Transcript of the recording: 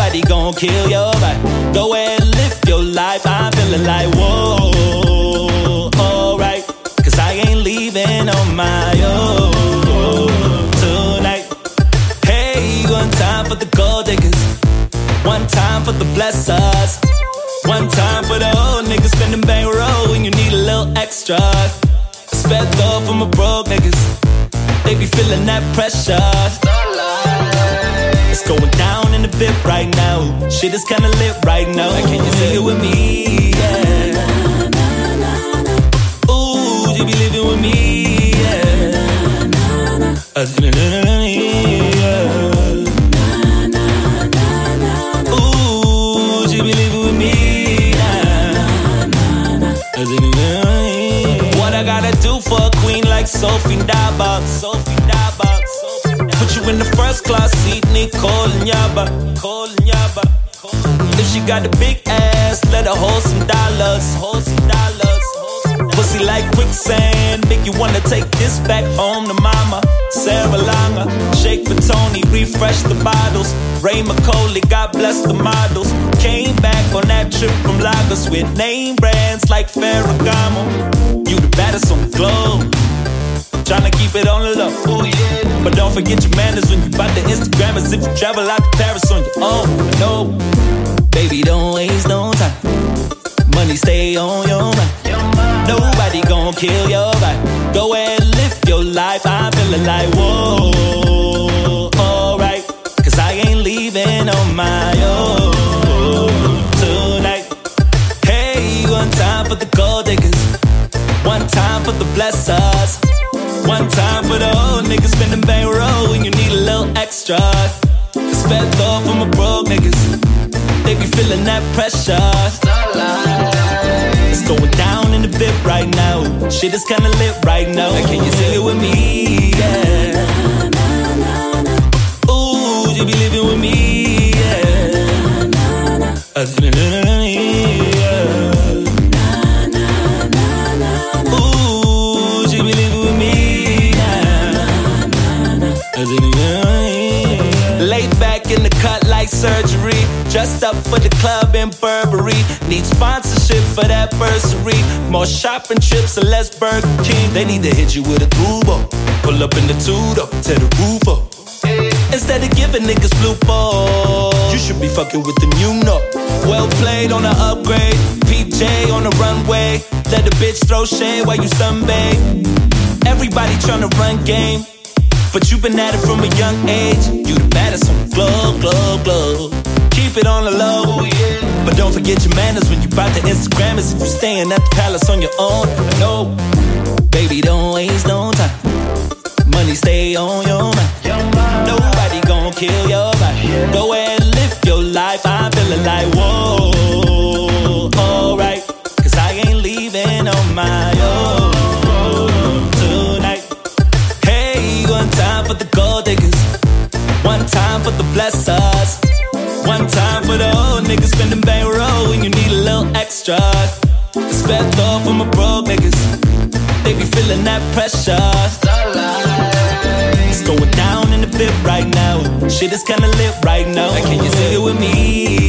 Nobody gon' kill your vibe. Go ahead and live your life. I'm feeling like, whoa, alright. Cause I ain't leaving on my own tonight. Hey, one time for the gold diggers, one time for the blessers, one time for the old niggas spending bankroll when you need a little extra. Spent though for my broke niggas, they be feeling that pressure. It's going down in the VIP right now. Shit is kinda lit right now. Can you sing it with me? Yeah. Ooh, you be living with me? Yeah. Ooh, you be living with me? What I gotta do for a queen like Sophie Daba? Put you in the first class seat, Nicole Nyaba. If she got a big ass, let her hold some dollars. Pussy like quicksand, make you wanna take this back home to mama. Sarah Langa, Shake for Tony, refresh the bottles. Ray McCauley, God bless the models. Came back on that trip from Lagos with name brands like Ferragamo. You the baddest on the globe, tryna keep it on the low. Ooh, yeah. But don't forget your manners when you bout to Instagram as if you travel out to Paris on your own. No, baby, don't waste no time. Money stay on your mind. Nobody gon' kill your vibe. Go ahead and live your life. I'm feeling like, whoa, alright. Cause I ain't leaving on my own tonight. Hey, one time for the gold diggers, one time for the blessers, one time for the old niggas spending bankroll when you need a little extra. Spent though for my broke niggas, they be feeling that pressure. It's going down in the VIP right now. Shit is kinda lit right now. Can you sing it with me? Yeah. Ooh, you be living with me? Yeah. Ooh, you be living with me? Laid back in the cut like surgery, dressed up for the club in Burberry. Need sponsorship for that bursary. More shopping trips and less Burger King. They need to hit you with a tubo. Pull up in the Tudor, tear the roof up. Instead of giving niggas blue balls, you should be fucking with them, you know. Well played on the upgrade, PJ on the runway. Let a bitch throw shade while you sunbathe. Everybody tryna run game, but you been at it from a young age. You the baddest on the globe. Keep it on the low, yeah. But don't forget your manners when you bout to Instagram as if you staying at the palace on your own. No, baby, don't waste no time. Money stay on your mind. Nobody gon' kill your vibe. Go ahead and live your life. I'm feeling like, whoa, alright. Cause I ain't leaving on my own tonight. Hey, one time for the gold diggers, one time for the blessers, one time for the old niggas spending bankroll when you need a little extra. Spent though for my broke niggas, they be feeling that pressure. It's going down in the VIP right now. Shit is kinda lit right now. Can you sing it with me?